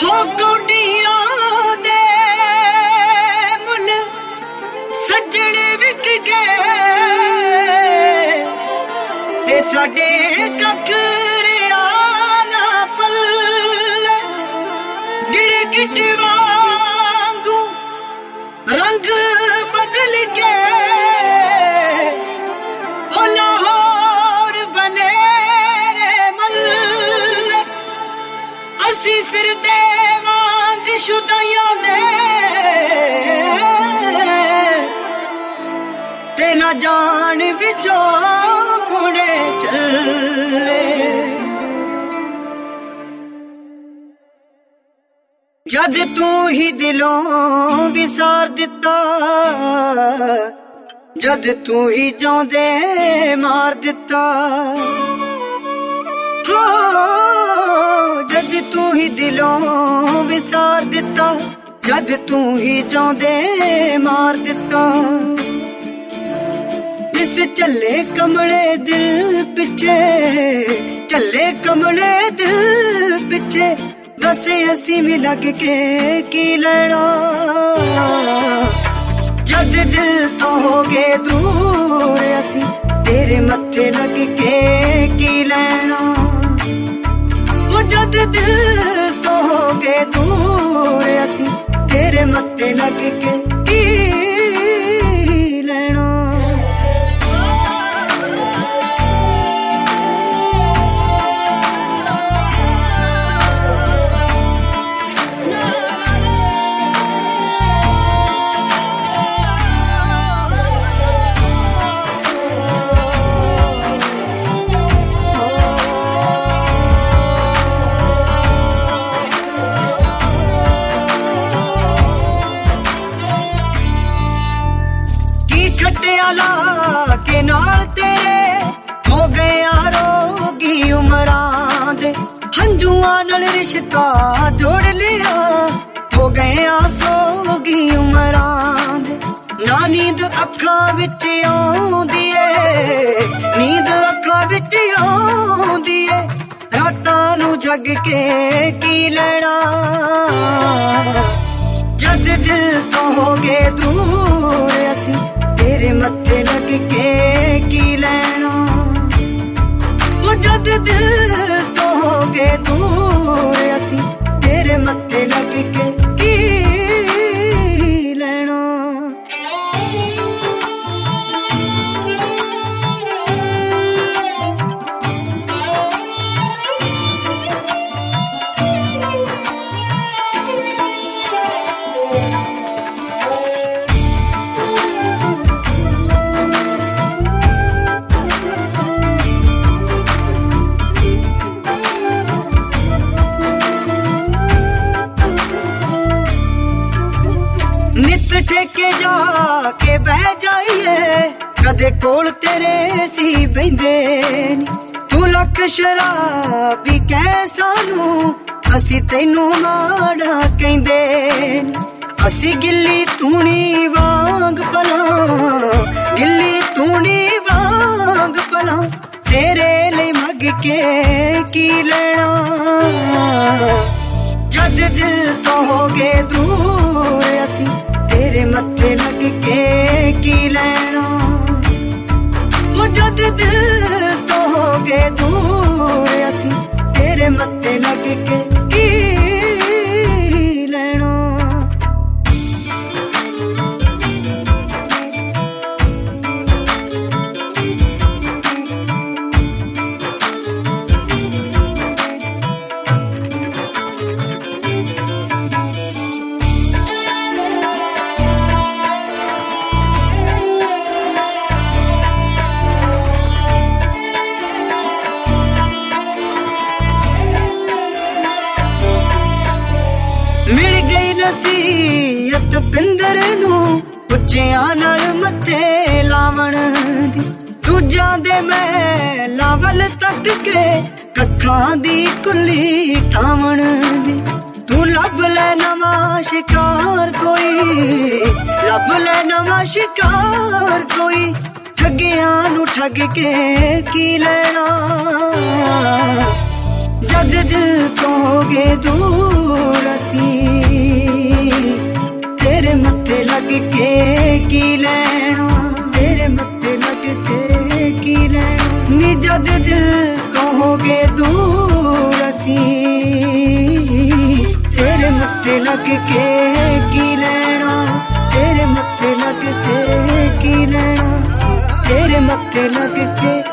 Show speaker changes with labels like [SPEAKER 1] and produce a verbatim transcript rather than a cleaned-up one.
[SPEAKER 1] ਹੋ ਕੌਡੀਆਂ ਦੇ ਮੁੱਲ ਸੱਜਣ ਵਿਕ ਗਏ ਤੇ ਸਾਡੇ ਕੱਖ ਰਿਆ ਨਾ ਪੱਲੇ ਗਿਰਗਿਟ ਵਾਂਗੂ ਰੰਗ ਬਦਲ ਗਏ ਉਹ ਲਾਹੌਰ ਬਨੇ ਰੇ ਮੱਲੇ ਅਸੀਂ ਫਿਰਦੇ ਵਾਂਗ ਸ਼ੁਦਾਈਆਂ ਦੇ ਤੇ ਨਾ ਜਾਣ ਵਿਛੋੜੇ ਚੱਲੇ ਜਦ ਤੂੰ ਹੀ ਦਿਲੋਂ ਵਿਸਾਰ ਦਿੱਤਾ ਜਦ ਤੂੰ ਹੀ ਜਿਉਂਦੇ ਮਾਰ ਦਿੱਤਾ ਹੋ ਜਦ ਤੂੰ ਹੀ ਦਿਲੋਂ ਵਿਸਾਰ ਦਿੱਤਾ ਜਦ ਤੂੰ ਹੀ ਜਿਉਂਦੇ ਮਾਰ ਦਿੱਤਾ ਇਸ ਚੱਲੇ ਕਮਲੇ ਦਿਲ ਪਿੱਛੇ ਚੱਲੇ ਕਮਲੇ ਦਿਲ ਪਿੱਛੇ ਦੱਸੇ ਅਸੀਂ ਵੀ ਲੱਗ ਕੇ ਕੀ ਲੈਣਾ ਜਦ ਦਿਲ ਤੋਂ ਹੋ ਗਏ ਦੂਰ ਅਸੀਂ ਤੇਰੇ ਮੱਥੇ ਲੱਗ ਕੇ ਕੀ ਲੈਣਾ ਉਹ ਜਦ ਦਿਲ ਤੋਂ ਹੋ ਗਏ ਦੂਰ ਅਸੀਂ ਤੇਰੇ ਮੱਥੇ ਲੱਗ ਕੇ ਕੀ ਲੈਣਾ ਲਾ ਕੇ ਨਾਲ ਤੇਰੇ ਹੋ ਗਿਆ ਰੋਗੀ ਉਮਰਾਂ ਦੇ ਹੰਝੂਆਂ ਨਾਲ ਰਿਸ਼ਤਾ ਜੋੜ ਲਿਆ ਹੋ ਗਿਆ ਸੋਗੀ ਉਮਰਾਂ ਦੇ ਨਾ ਨੀਂਦ ਅੱਖਾਂ ਵਿੱਚ ਆਉਂਦੀ ਏ ਨੀਂਦ ਅੱਖਾਂ ਵਿੱਚ ਆਉਂਦੀ ਏ ਰਾਤਾਂ ਨੂੰ ਜਗ ਕੇ ਕੀ ਲੈਣਾ ਜਦ ਦਿਲ ਤੋਂ ਹੋ ਗਏ ਦੂਰ ਅਸੀਂ ਤੇਰੇ ਮੱਥੇ ਲੱਗ ਕੇ ਕੀ ਲੈਣਾ ਉਹ ਜਦ ਦਿਲ ਤੋਂ ਹੋ ਗਏ ਦੂਰ ਅਸੀਂ ਤੇਰੇ ਮੱਥੇ ਲੱਗ ਕੇ ਕੀ ਲੈਣਾ ਠੇਕੇ ਜਾ ਕੇ ਬਹਿ ਜਾਈਏ ਕਦੇ ਕੋਲ ਤੇਰੇ ਸੀ ਬਹਿੰਦੇ ਨੀ ਤੂੰ ਲੱਖ ਸ਼ਰਾਬੀ ਕਹਿ ਸਾਨੂੰ ਅਸੀਂ ਤੈਨੂੰ ਮਾੜਾ ਕਹਿੰਦੇ ਨੀ ਅਸੀਂ ਗਿੱਲੀ ਤੂਣੀ ਵਾਂਗ ਭਲਾ ਗਿੱਲੀ ਤੂਣੀ ਵਾਂਗ ਭਲਾ ਤੇਰੇ ਲਈ ਮੰਗ ਕੇ ਕੀ ਲੈਣਾ ਜਦ ਦਿਲ ਤੋਂ ਹੋ ਗਏ ਦੂਰ ਅਸੀਂ ਤੇਰੇ ਮੱਥੇ ਲੱਗ ਕੇ ਕੀ ਲੈਣਾ ਉਹ ਜਦ ਦਿਲ ਤੋਂ ਹੋ ਗਏ ਦੂਰ ਅਸੀਂ ਤੇਰੇ ਮੱਥੇ ਲੱਗ ਕੇ ਕੀ ਲੈਣਾ ਮਿਲ ਗਈ ਨਸੀਹਤ ਪਿੰਦਰ ਨੂੰ ਉੱਚਿਆਂ ਨਾਲ ਮੱਥੇ ਲਾਵਣ ਦੀ ਦੂਜਿਆਂ ਦੇ ਮਹਿਲਾਂ ਵੱਲ ਤੱਕ ਕੇ ਕੱਖਾਂ ਦੀ ਕੁੱਲੀ ਠਾਵਣ ਦੀ ਤੂੰ ਲੱਭ ਲੈ ਨਵਾਂ ਸ਼ਿਕਾਰ ਕੋਈ ਲੱਭ ਲੈ ਨਵਾਂ ਸ਼ਿਕਾਰ ਕੋਈ ਠੱਗਿਆਂ ਨੂੰ ਠੱਗ ਕੇ ਕੀ ਲੈਣਾ ਜਦ ਦਿਲ ਤੋਂ ਹੋ ਗਏ ਦੂਰ की लेना नी जद दिल कहोगे दूर असी तेरे मत्थे लग के की लेना तेरे मत्थे लग के की लेना तेरे मत्थे लग के